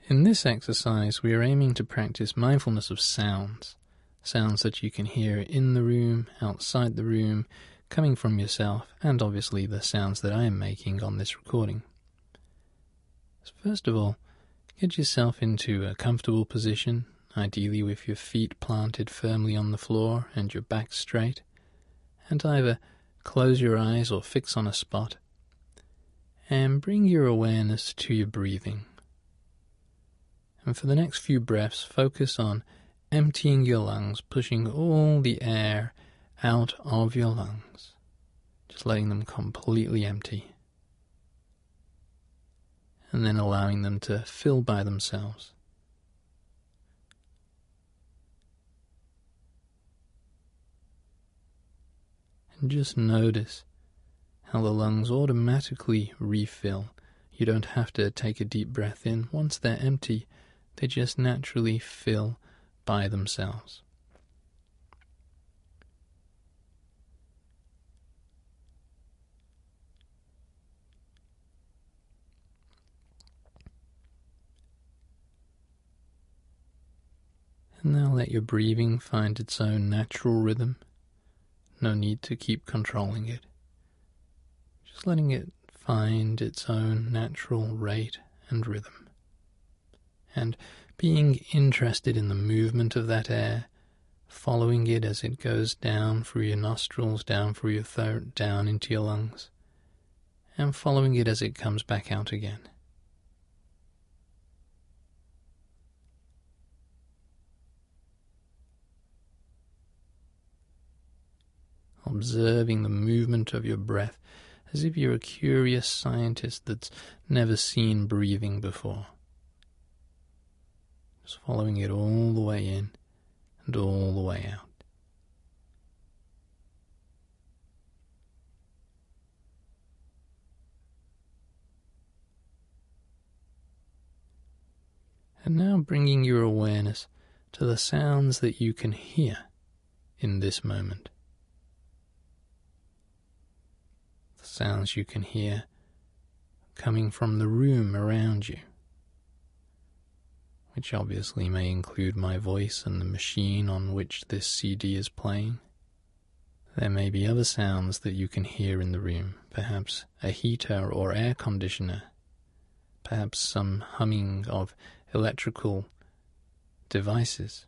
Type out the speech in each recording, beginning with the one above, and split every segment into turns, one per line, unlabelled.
In this exercise, we are aiming to practice mindfulness of sounds. Sounds that you can hear in the room, outside the room, coming from yourself, and obviously the sounds that I am making on this recording. So first of all, get yourself into a comfortable position, ideally with your feet planted firmly on the floor and your back straight, and either close your eyes or fix on a spot, and bring your awareness to your breathing. And for the next few breaths, focus on emptying your lungs, pushing all the air out of your lungs, just letting them completely empty, and then allowing them to fill by themselves. And just notice how the lungs automatically refill. You don't have to take a deep breath in. Once they're empty, they just naturally fill by themselves. And now let your breathing find its own natural rhythm. No need to keep controlling it. Just letting it find its own natural rate and rhythm. And being interested in the movement of that air, following it as it goes down through your nostrils, down through your throat, down into your lungs, and following it as it comes back out again. Observing the movement of your breath as if you're a curious scientist that's never seen breathing before. Just following it all the way in and all the way out. And now bringing your awareness to the sounds that you can hear in this moment. The sounds you can hear coming from the room around you, which obviously may include my voice and the machine on which this CD is playing. There may be other sounds that you can hear in the room, perhaps a heater or air conditioner, perhaps some humming of electrical devices,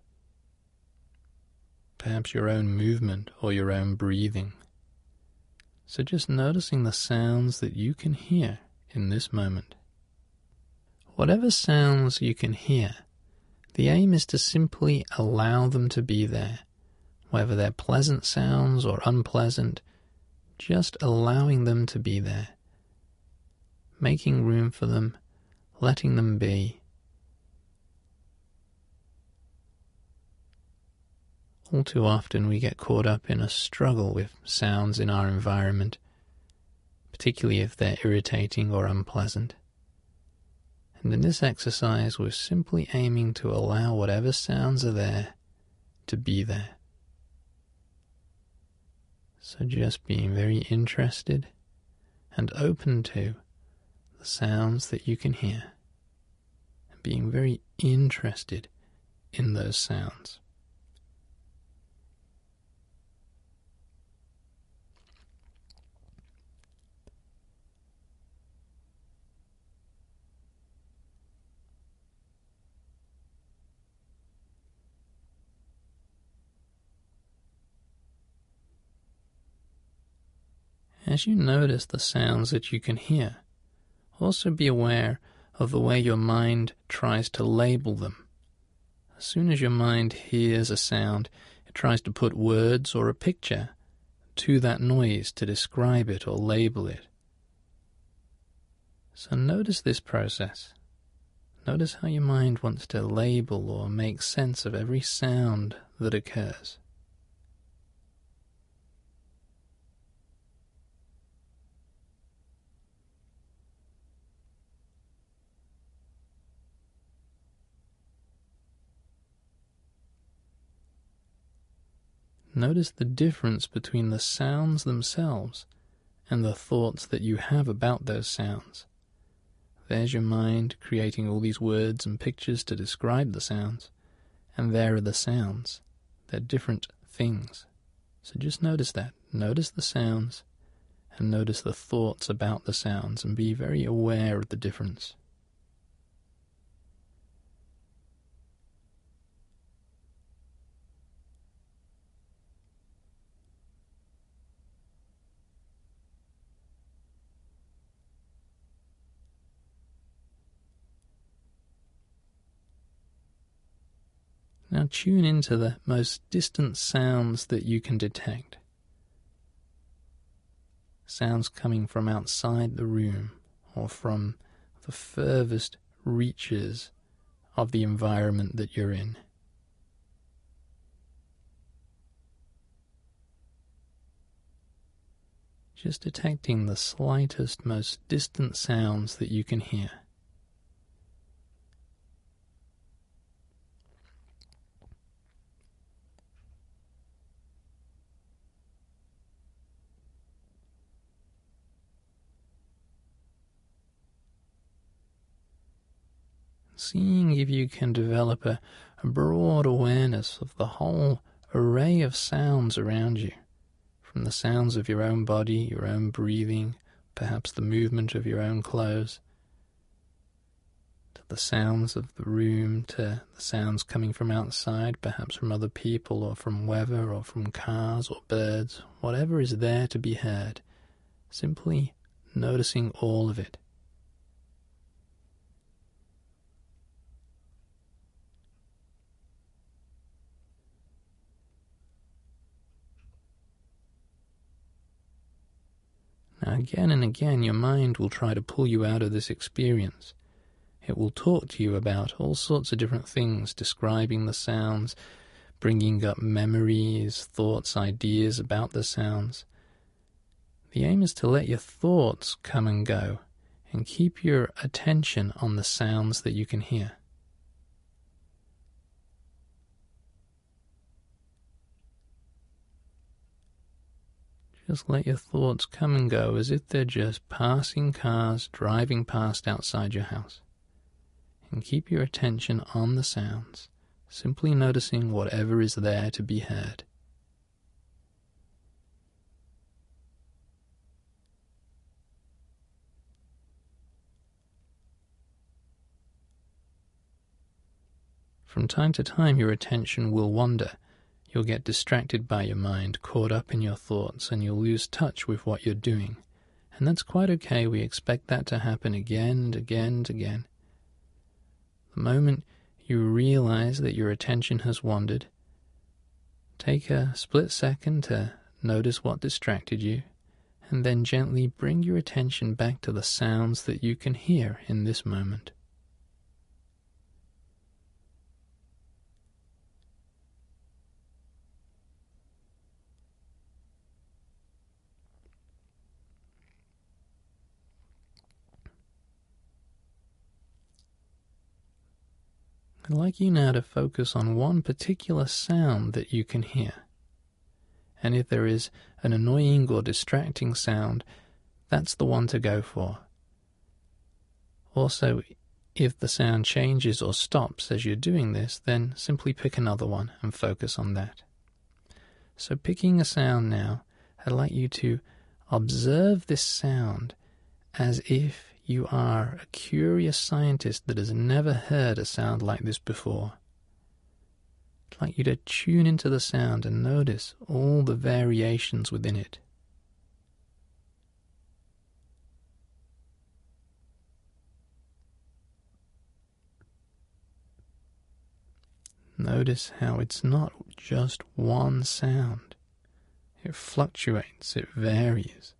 perhaps your own movement or your own breathing. So just noticing the sounds that you can hear in this moment. Whatever sounds you can hear, the aim is to simply allow them to be there, whether they're pleasant sounds or unpleasant, just allowing them to be there, making room for them, letting them be. All too often we get caught up in a struggle with sounds in our environment, particularly if they're irritating or unpleasant. And in this exercise, we're simply aiming to allow whatever sounds are there to be there. So just being very interested and open to the sounds that you can hear, and being very interested in those sounds. As you notice the sounds that you can hear, also be aware of the way your mind tries to label them. As soon as your mind hears a sound, it tries to put words or a picture to that noise to describe it or label it. So notice this process. Notice how your mind wants to label or make sense of every sound that occurs. Notice the difference between the sounds themselves and the thoughts that you have about those sounds. There's your mind creating all these words and pictures to describe the sounds. And there are the sounds. They're different things. So just notice that. Notice the sounds and notice the thoughts about the sounds and be very aware of the difference. Now tune into the most distant sounds that you can detect. Sounds coming from outside the room or from the furthest reaches of the environment that you're in. Just detecting the slightest, most distant sounds that you can hear. Seeing if you can develop a broad awareness of the whole array of sounds around you, from the sounds of your own body, your own breathing, perhaps the movement of your own clothes, to the sounds of the room, to the sounds coming from outside, perhaps from other people or from weather or from cars or birds, whatever is there to be heard, simply noticing all of it. Now again and again your mind will try to pull you out of this experience. It will talk to you about all sorts of different things, describing the sounds, bringing up memories, thoughts, ideas about the sounds. The aim is to let your thoughts come and go and keep your attention on the sounds that you can hear. Just let your thoughts come and go as if they're just passing cars driving past outside your house. And keep your attention on the sounds, simply noticing whatever is there to be heard. From time to time your attention will wander. You'll get distracted by your mind, caught up in your thoughts, and you'll lose touch with what you're doing. And that's quite okay. We expect that to happen again and again and again. The moment you realize that your attention has wandered, take a split second to notice what distracted you, and then gently bring your attention back to the sounds that you can hear in this moment. I'd like you now to focus on one particular sound that you can hear. And if there is an annoying or distracting sound, that's the one to go for. Also, if the sound changes or stops as you're doing this, then simply pick another one and focus on that. So picking a sound now, I'd like you to observe this sound as if you are a curious scientist that has never heard a sound like this before. I'd like you to tune into the sound and notice all the variations within it. Notice how it's not just one sound. It fluctuates, it varies.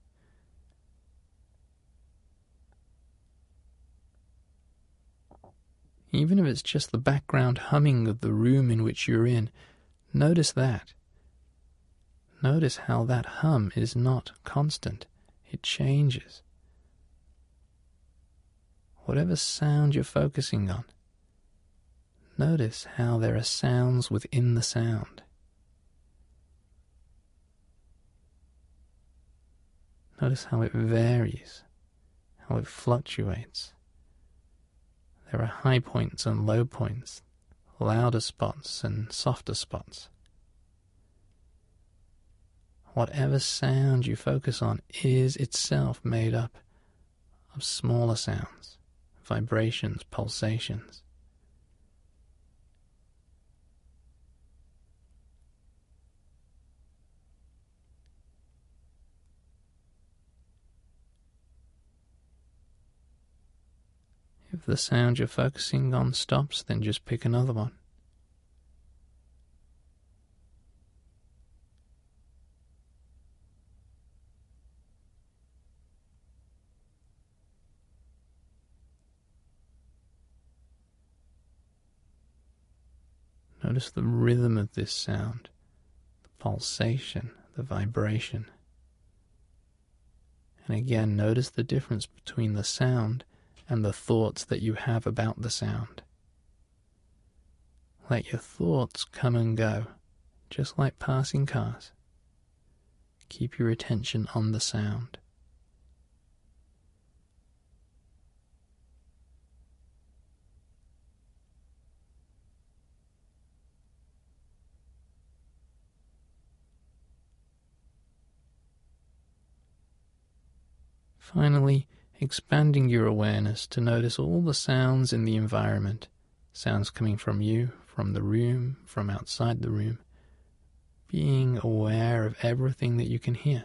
Even if it's just the background humming of the room in which you're in, notice that. Notice how that hum is not constant. It changes. Whatever sound you're focusing on, notice how there are sounds within the sound. Notice how it varies, how it fluctuates. There are high points and low points, louder spots and softer spots. Whatever sound you focus on is itself made up of smaller sounds, vibrations, pulsations. If the sound you're focusing on stops, then just pick another one. Notice the rhythm of this sound, the pulsation, the vibration. And again, notice the difference between the sound and the thoughts that you have about the sound. Let your thoughts come and go, just like passing cars. Keep your attention on the sound. Finally, expanding your awareness to notice all the sounds in the environment, sounds coming from you, from the room, from outside the room, being aware of everything that you can hear.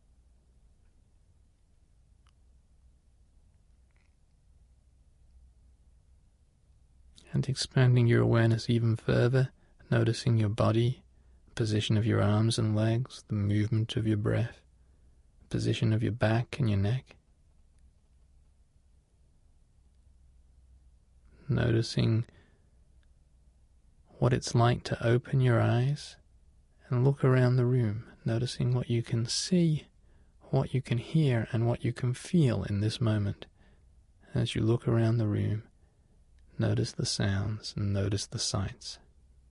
And expanding your awareness even further, noticing your body, the position of your arms and legs, the movement of your breath, the position of your back and your neck. Noticing what it's like to open your eyes and look around the room, noticing what you can see, what you can hear, and what you can feel in this moment. As you look around the room, notice the sounds and notice the sights.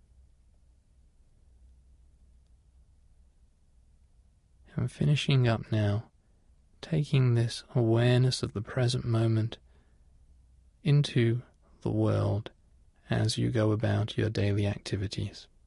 And finishing up now, taking this awareness of the present moment into the world as you go about your daily activities.